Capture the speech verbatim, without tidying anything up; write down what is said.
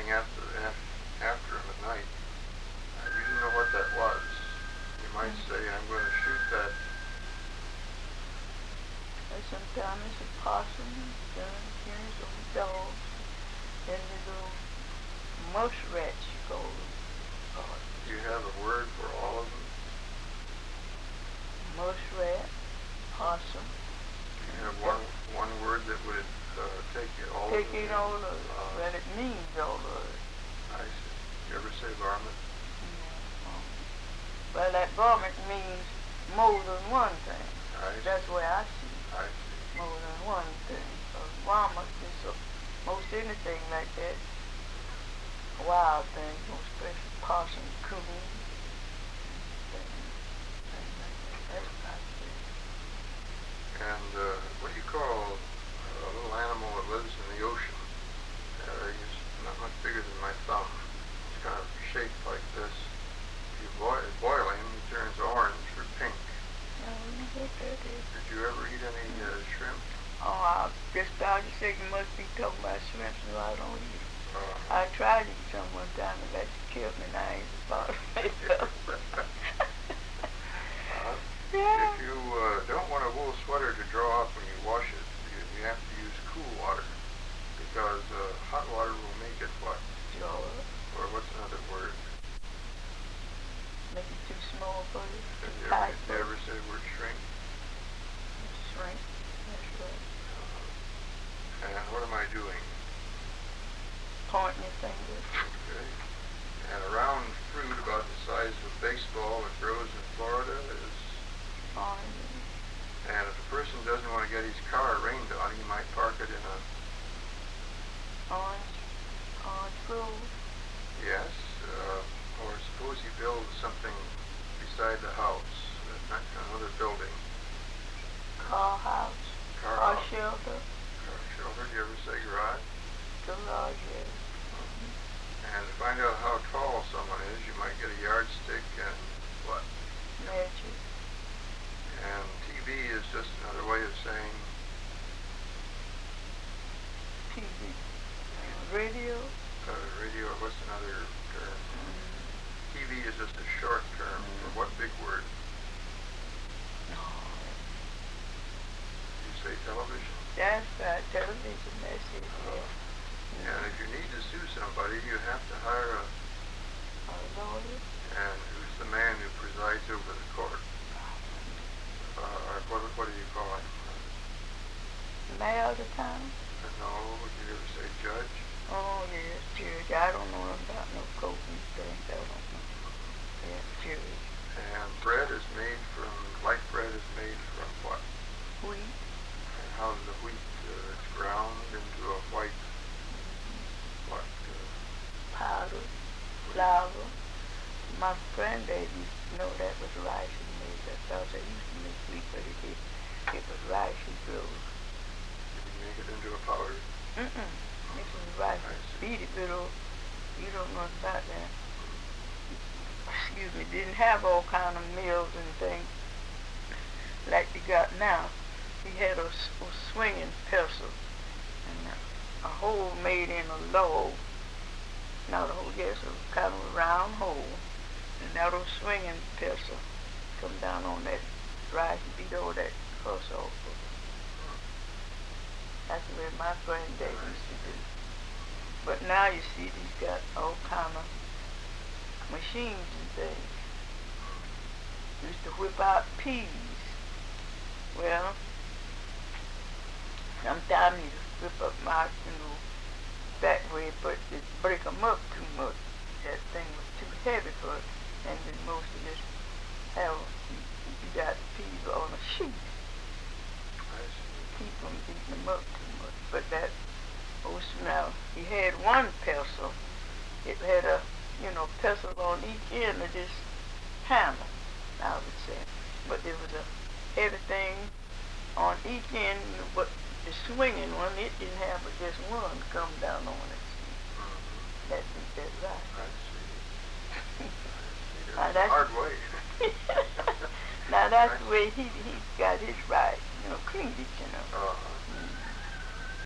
coming after after him at night. Uh, you didn't know what that was. You might Mm. say, I'm going to shoot that. And sometimes it's a possum, sometimes little dogs, then the little muskrats you call them. Uh, do you have a word for all of them? Muskrat, possum. Do you have one one word that would uh, take it all Take of them? it all of it. Uh, Well, it means all of it. I see. You ever say varmint? Yeah. Um, well, that varmint means more than one thing. I see. That's where I see it. I see. More than one thing. A varmint is a, most anything like that. Wild things, most especially possum, coon. Things, things like that. That's what I see. And uh, what do you call a little animal that lives in the ocean? Uh, it's not much bigger than my thumb. It's kind of shaped like this. If you boil, boil him, he turns orange or pink. I don't know what that is. Did you ever eat any uh, shrimp? Oh, I just about to say you must be talking about shrimp, so I don't eat them. Uh, I tried to eat some one time and that killed me, and I ain't about to make up. uh, Yeah. If you uh, don't want a wool sweater to draw off when you wash it, you, you have to use cool water, because uh, hot water will make it what? Draw up. Or what's another word? Make it too small for you, Have too you tight ever, for you you. ever say the word shrink? Shrink. That's right. Uh, and what am I doing? Pointing your finger. Okay. And a round fruit about the size of a baseball that grows in Florida is... Orange. And if a person doesn't want to get his car rained on, he might park it in a... Orange. Orange grove. Yes. Uh, or suppose he builds something beside the house, uh, another building. Car house. Car, Car house. shelter. Car shelter. Do you ever say garage? Garage, yes. And to find out how tall someone is, you might get a yardstick and what? Measure. And T V is just another way of saying... T V. Uh, radio. Uh, radio, what's another term? Mm. T V is just a short term Mm. for what big word? No. You say television? That's right. Television, that's it, Uh, yeah. and if you need to sue somebody, you have to hire a... A lawyer. And who's the man who presides over the court? Uh, or what, what do you call him? Mayor of the town? Uh, no, would you ever say judge? Oh, yes, jury. I don't know about no coat and things. I don't know. Yeah, jury. And bread is made from, light bread is made from what? Wheat. And how's the wheat? Uh, it's ground into a white, what? Uh, Powder. Flour. My granddad used to know that was rice he made. I thought they used to make wheat, but it, it, it was rice he grew. did you make it into a powder? Mm-mm. This was rice. Beat it little. You don't know about that. Excuse me. Didn't have all kind of mills and things like they got now. He had a, a swinging pestle and a, a hole made in a log. Not a hole, yes, a kind of a round hole. And that old swinging pestle come down on that rice and beat all that crust off of it. That's the way my granddad used to do. But now you see he's got all kind of machines and things. Used to whip out peas. Well, sometimes you whip up my, you know, that way, but it break them up too much. That thing was too heavy for it. And then most of this have, you, you got the peas on a sheet. Keep from beating them up too much. But that, oh smell, he had one pestle. It had a, you know, pestle on each end of this hammer, I would say. But there was a heavy thing on each end, but the swinging one, it didn't have but just one come down on it. That beat that right. I see. Now It's a that's hard way. now that's the way he he got his right, you know, cleaned it, you know. Uh-huh.